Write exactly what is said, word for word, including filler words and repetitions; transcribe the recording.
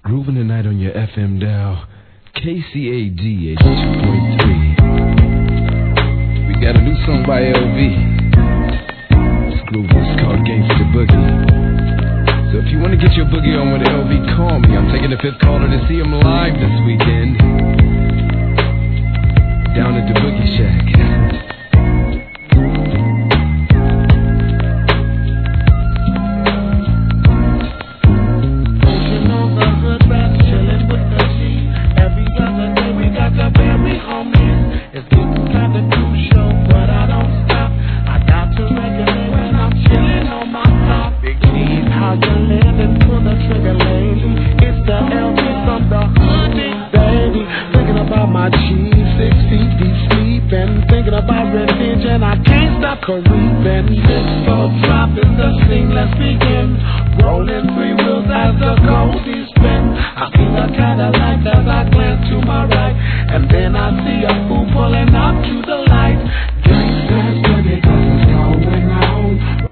Grooving tonight on your F M dial, K C A D eighty-two point three. We got a new song by L V. This groove is called Gangsta Boogie. So if you want to get your boogie on with L V, call me. I'm taking the fifth caller to see him live this weekend down at the Boogie Shack. Caribbean, disco dropping the scene, let's begin. Rolling three wheels as the goldies spin. I feel a Cadillac as I glance to my right, and then I see